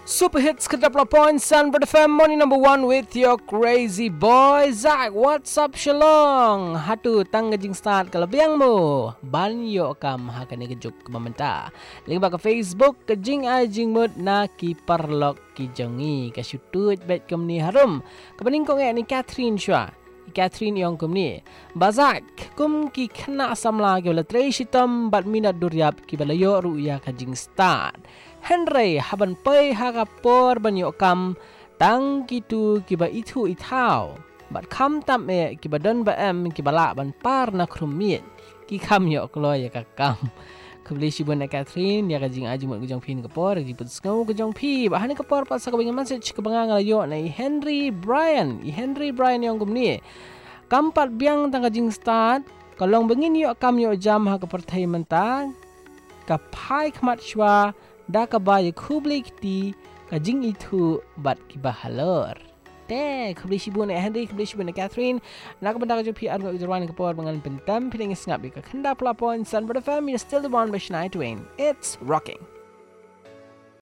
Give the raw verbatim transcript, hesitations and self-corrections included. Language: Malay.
Super hits ke delapan point Sunbird F M morning number one with your crazy boy Zach. What's up Shalong? Hatu tangga jing start ke lebiang mo. Ban yo kam hakan ni kejuk ke mamenta. Link ba ke Facebook ke jing ai jing mut na ki parlok ki jongi ke syutut bet kem ni harum. Kepening kong ni Catherine Shua. Catherine yang kum ni. Bazak kum ki kena samla ke wala trei shitam bat minat duryap ki balayo ruya ke jing start. Henry haban pay harapor banyo kam tang kitu kiba itu itau bat kam tam e kiba don ba em kiba la ban par na krumit ki kam yo kloy ya kakam kubli shibun na Catherine ya kajing aju mo gujong pin kapor gi put skau gujong pi ba hani kapor pa sa kabing message ka banga yo na Henry Brian i Henry Brian yang kumni kampat biang tang kajing start kalong bengin yo kam yo jam ha ka pertai mentang ka pai kmat shwa da ka ba ye kubli kti ka jing itu bat ki bahalor te kubli shibun na Henry kubli shibun na Catherine na ka benda ka pi ar ngok jerwan ka por bangan pentam piling ngap ka khanda plapon Sunbird F M, you're still the one by Shania Twain. It's rocking.